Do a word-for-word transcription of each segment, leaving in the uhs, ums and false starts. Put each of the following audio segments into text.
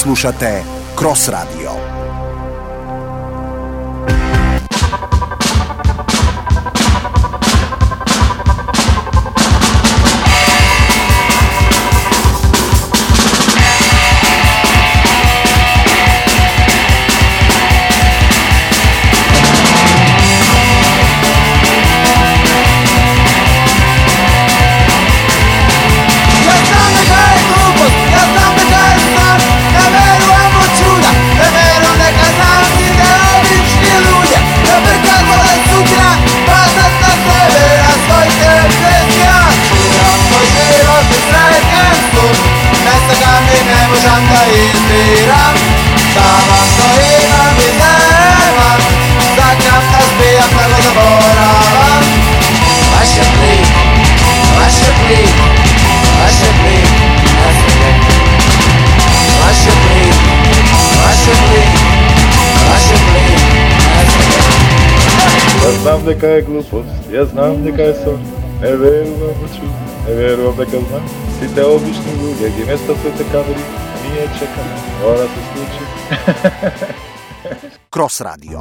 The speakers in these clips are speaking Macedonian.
Слушате Крос Радио. Јас знам дека е глупост, јас знам дека е сон. Не верувам во чудо, не верувам дека знам. Сите обични луѓе ги местат своите камери, ние чекаме. Ова се случи. Крос Радио.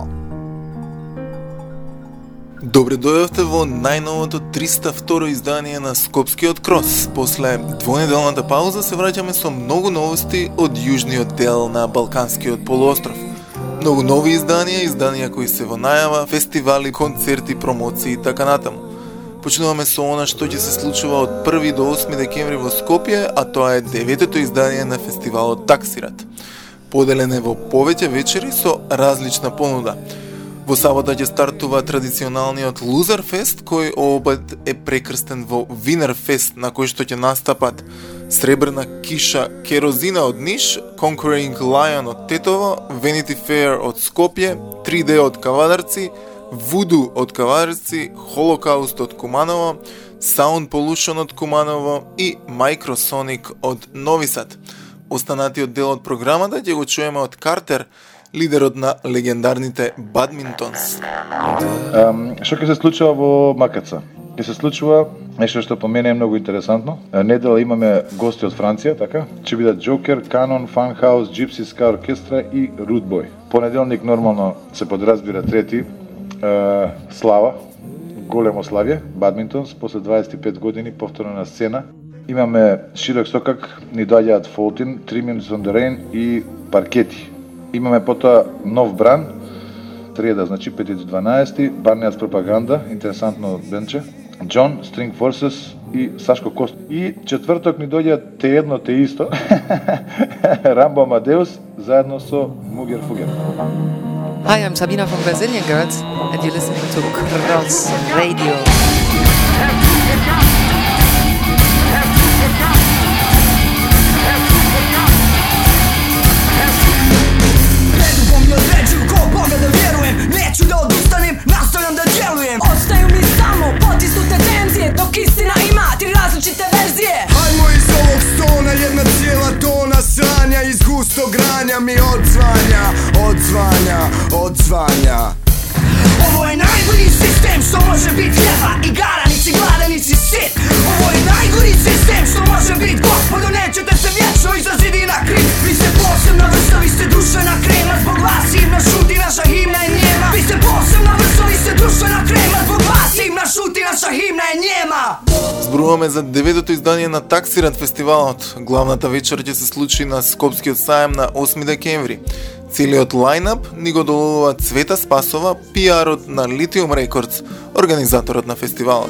Добре дојавте во најновото триста и второ издание на Скопскиот Крос. После двонеделната пауза се враќаме со многу новости од јужниот дел на Балканскиот полуостров. Многу нови изданија, изданија кои се во најава, фестивали, концерти, промоции и така натаму. Почнуваме со она што ќе се случува од први до осми декември во Скопје, а тоа е деветото издание на фестивалот Таксират. Поделен е во повеќе вечери со различна понуда. Во сабота ќе стартува традиционалниот Лузер Фест, кој обед е прекрстен во Винер Фест, на кој што ќе настапат Сребрна киша Керозина од Ниш, Conquering Lion од Тетово, Vanity Fair од Скопје, три Д од Кавадарци, Voodoo од Кавадарци, Holocaust од Куманово, Sound Pollution од Куманово и Microsonic од Нови Сад. Останатиот дел од програмата ќе го чуеме од Картер, лидерот на легендарните Бадминтонс. Um, што ќе се случува во Макаца? Ќе се случува нешто што по мене е многу интересантно. Недела имаме гости од Франција, така? Ќе бидат Джокер, Канон, Funhouse, Gypsy Ska Оркестра и Rude Boy. Понеделник нормално се подразбира трети е, Слава, големо славје, Бадминтонс, после дваесет и пет години повторно на сцена. Имаме широк сокак, ни доаѓаат Фолтин, Three Minutes on the Rain и Паркети. Имаме потоа нов бран, среда, значи пети до дванаесети, Барнијац Пропаганда, интересантно бенче, Джон, String Forces и Сашко Кост. И четврток ни доаѓа те едно те исто, Рамбо Амадеус, заедно со Мугер Фугер. Hi, I'm Sabina from Brazilian Girls, and you're listening to Cross Radio. Neću da odustanem, nastojam da djelujem. Ostaju mi samo potisnute tenzije, dok istina ima tri različite verzije. Hajmo iz ovog stona, jedna cijela tona sranja, iz gustog granja mi odzvanja, odzvanja, odzvanja. Ovo je najgori sistem što može bit hljeba, igara, nici gladan, nici sit. Ovo je najgori sistem što može bit, gospodo, nećete se vječno iza zidina krit. Vi ste posebna vrsta, vi ste društvena krema, zbog vas himna šuti, naša himna je njema. Vi ste posebna vrsta, vi ste društvena krema, zbog vas himna šuti, naša himna je njema. Зборуваме за деветото издание на Таксират фестивалот. Главната вечер ќе се случи на Скопскиот сајам на осми декември. Целиот лајнап ни го доловува Цвета Спасова, пиарот на Lithium Records, организаторот на фестивалот.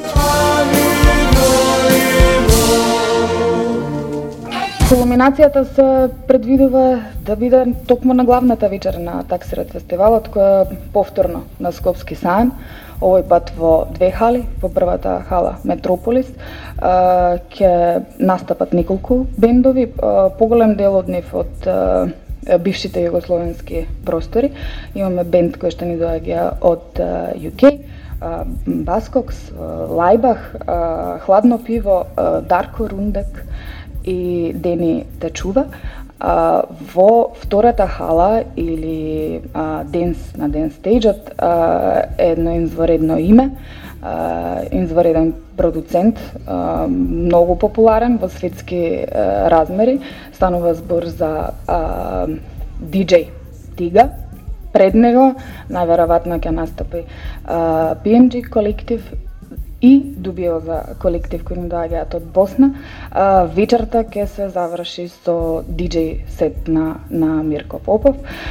Кулминацијата се предвидува да биде токму на главната вечер на Таксират фестивалот, која е повторно на Скопски сајм, овој пат во две хали, во првата хала Метрополис, ќе настапат неколку бендови, поголем дел од нив од бившите југословенски простори. Имаме бенд кој што ни доаѓа од Ю Кеј, Баскокс, Лајбах, Хладно пиво, Дарко Рундек и Дени Тачува. А, во втората хала или а, денс на денс стејџот е едно изваредно име, извареден продуцент, многу популарен во светски размери. Станува збор за диџеј Тига. Пред него најверојатно ќе настапи пи ем джи колектив и дубиоза колектив кои ни доаѓаат од Босна. Вечерта ќе се заврши со диџеј сет на на Мирко Попов.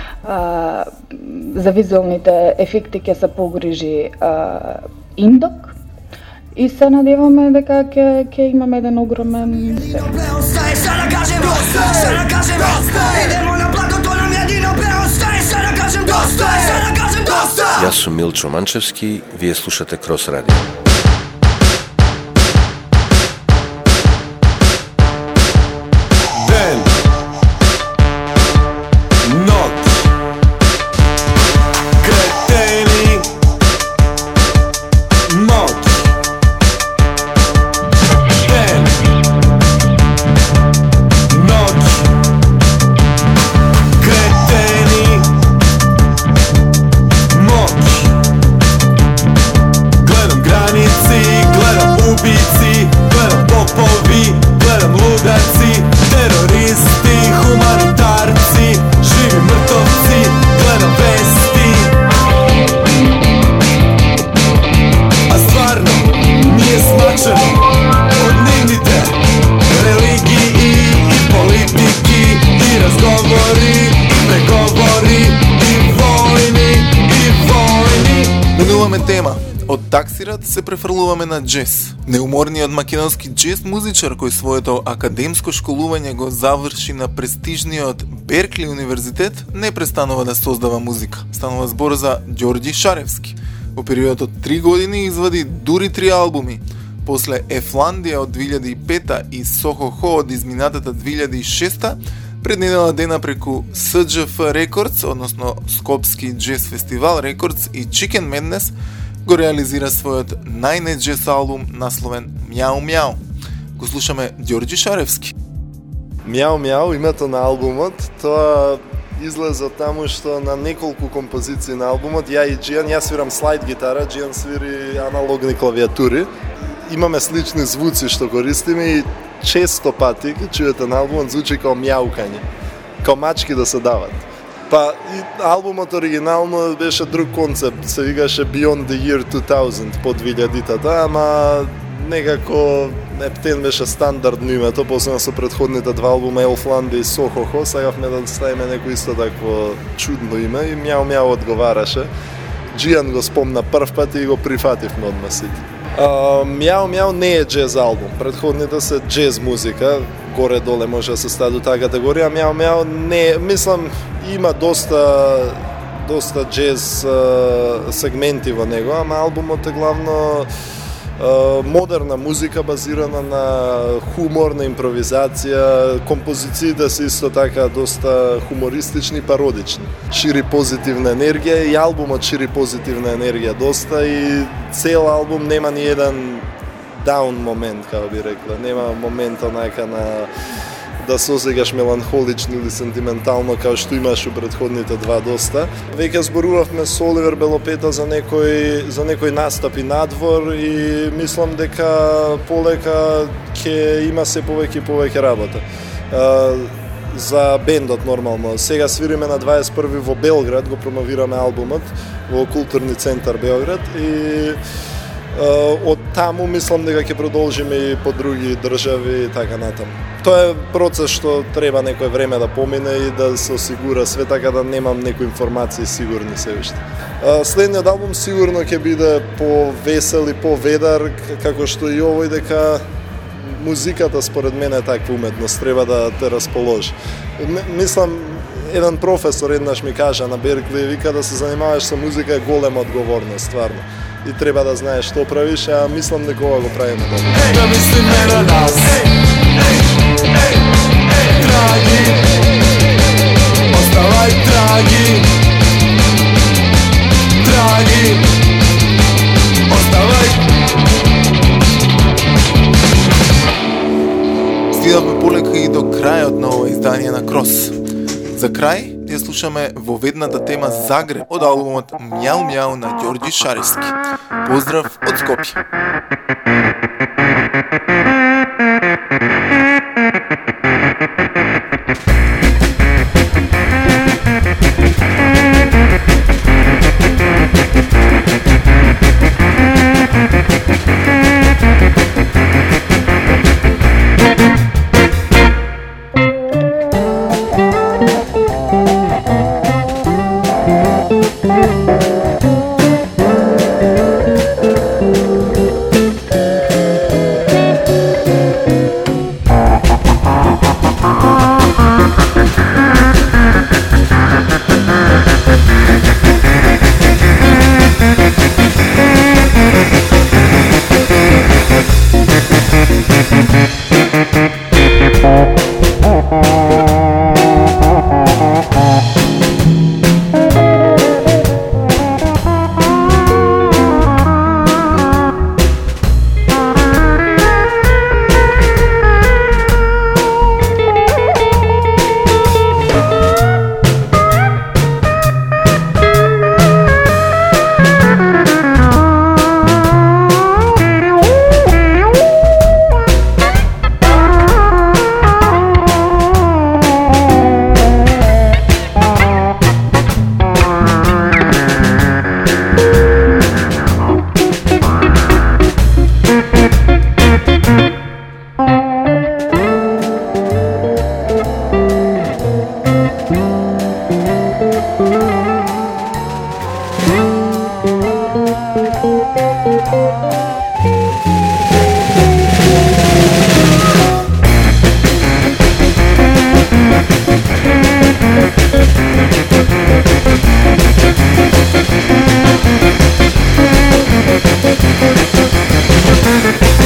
За визуелните ефекти ќе се погрижи Индок и се надеваме дека ќе ќе имаме еден огромен Јас сум Милчо Манчевски, вие слушате Крос Радио. Ден, нот, кретени, нот. Ден, нот, кретени, нот. Гледам граници, гледам убици, гледам попови, гледам лудаци, терористи, хуманитарци, живи мртовци, гледам вести. А стварно ми е смачено од нивните религии и политики, и разговори, и преговори, и војни, и војни. Менуваме тема. Од таксират се префрлуваме на джез. Неуморниот македонски джез музичар кој своето академско школување го заврши на престижниот Беркли универзитет не престанува да создава музика. Станува збор за Ѓорѓи Шаревски. Во период од три години извади дури три албуми. После Ефландија од две илјади и пета и Сохо-Хо од изминатата две илјади и шеста, пред недела дена преку С Џ Ф Рекордс, односно Скопски джез фестивал Рекордс и Chicken Madness, го реализира својот најне джез албум насловен Мјау Мјау. Го слушаме Ѓорѓи Шаревски. Мјау Мјау, името на албумот, тоа излезе таму што на неколку композиции на албумот, ја и Џијан, јас свирам слайд гитара, Џијан свири аналогни клавиатури. Имаме слични звуци што користиме и често пати, ке чуете на албумот, звучи као мјаукање, као мачки да се дават. Па, и албумот оригинално беше друг концепт, се викаше Beyond the Year two thousand, по две илјадитата, ама некако Ептен беше стандардно името, посебно со предходните два албума Елфландија и Сохо-Хо, сакавме да ставиме некој исто такво чудно име и Мјау Мјау одговараше. Џијан го спомна прв пат и го прифативме одма сите. Мјау Мјау не е джез албум, предходните се джез музика, горе-доле може да се стави до таа категорија. Мјау Мјау не, мислам, има доста доста джез сегменти во него, ама албумот е главно модерна музика базирана на хумор, на импровизација, композициите се исто така доста хумористични и пародични. Шири позитивна енергија и албумот шири позитивна енергија доста и цел албум нема ни еден даун момент, како би рекла. Нема момент онака на да се осеќаш меланхолично или сентиментално, како што имаш у претходните два доста. Веќе зборувавме со Оливер Белопета за некој за некој настапи надвор и мислам дека полека ќе има се повеќе и повеќе работа. За бендот нормално. Сега свириме на дваесет и први во Белград, го промовираме албумот во културни центар Белград и од таму мислам дека ќе продолжиме и по други држави и така натаму. Тоа е процес што треба некој време да помине и да се осигура све, така да немам некои информации сигурни се уште. Следниот албум сигурно ќе биде повесел и поведар, како што и овој, дека музиката според мене е таква уметност, треба да те расположи. Мислам, еден професор еднаш ми кажа на Беркли, вика да се занимаваш со музика е голема одговорност, стварно. И треба да знаеш што правиш, а мислам дека ова го правиме добро. Да мислиме на нас, драги, оставај драги, драги, оставај. Стигнавме полека и до крајот на ова издание на Крос. За крај, ја слушаме во ведната тема Загреб од албумот Мјау Мјау на Ѓорѓи Шаривски. Поздрав од Скопје. We'll be right back.